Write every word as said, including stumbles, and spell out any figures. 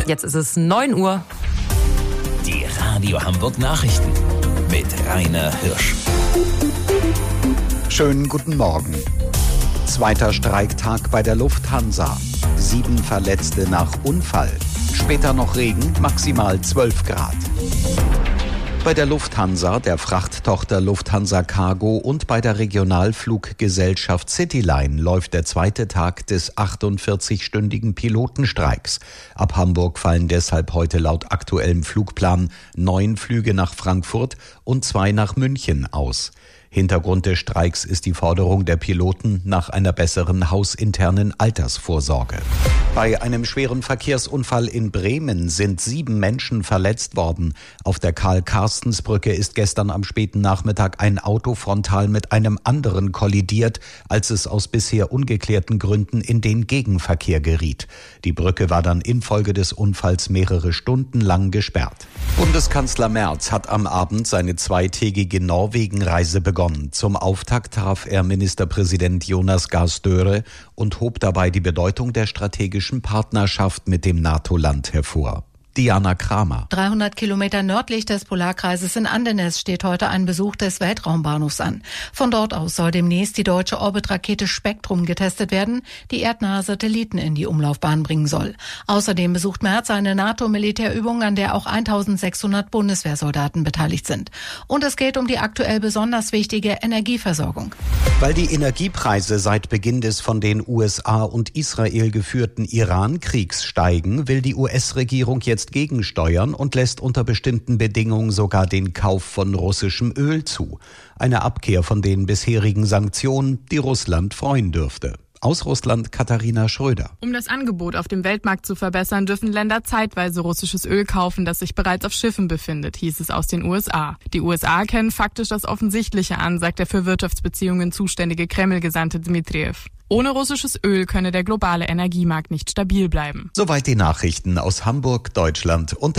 Jetzt ist es neun Uhr. Die Radio Hamburg Nachrichten mit Rainer Hirsch. Schönen guten Morgen. Zweiter Streiktag bei der Lufthansa. Sieben Verletzte nach Unfall. Später noch Regen, maximal zwölf Grad. Bei der Lufthansa, der Frachttochter Lufthansa Cargo und bei der Regionalfluggesellschaft Cityline läuft der zweite Tag des achtundvierzigstündigen Pilotenstreiks. Ab Hamburg fallen deshalb heute laut aktuellem Flugplan neun Flüge nach Frankfurt und zwei nach München aus. Hintergrund des Streiks ist die Forderung der Piloten nach einer besseren hausinternen Altersvorsorge. Bei einem schweren Verkehrsunfall in Bremen sind sieben Menschen verletzt worden. Auf der Karl-Karstens-Brücke ist gestern am späten Nachmittag ein Auto frontal mit einem anderen kollidiert, als es aus bisher ungeklärten Gründen in den Gegenverkehr geriet. Die Brücke war dann infolge des Unfalls mehrere Stunden lang gesperrt. Bundeskanzler Merz hat am Abend seine zweitägige Norwegen-Reise begonnen. Zum Auftakt traf er Ministerpräsident Jonas Gahr Støre und hob dabei die Bedeutung der strategischen Partnerschaft mit dem NATO-Land hervor. Diana Kramer. dreihundert Kilometer nördlich des Polarkreises in Andenes steht heute ein Besuch des Weltraumbahnhofs an. Von dort aus soll demnächst die deutsche Orbit-Rakete Spektrum getestet werden, die erdnahe Satelliten in die Umlaufbahn bringen soll. Außerdem besucht Merz eine NATO-Militärübung, an der auch eintausendsechshundert Bundeswehrsoldaten beteiligt sind. Und es geht um die aktuell besonders wichtige Energieversorgung. Weil die Energiepreise seit Beginn des von den U S A und Israel geführten Iran-Kriegs steigen, will die U S-Regierung jetzt gegensteuern und lässt unter bestimmten Bedingungen sogar den Kauf von russischem Öl zu. Eine Abkehr von den bisherigen Sanktionen, die Russland freuen dürfte. Aus Russland Katharina Schröder. Um das Angebot auf dem Weltmarkt zu verbessern, dürfen Länder zeitweise russisches Öl kaufen, das sich bereits auf Schiffen befindet, hieß es aus den U S A. Die U S A kennen faktisch das Offensichtliche an, sagt der für Wirtschaftsbeziehungen zuständige Kreml-Gesandte Dmitriev. Ohne russisches Öl könne der globale Energiemarkt nicht stabil bleiben. Soweit die Nachrichten aus Hamburg, Deutschland und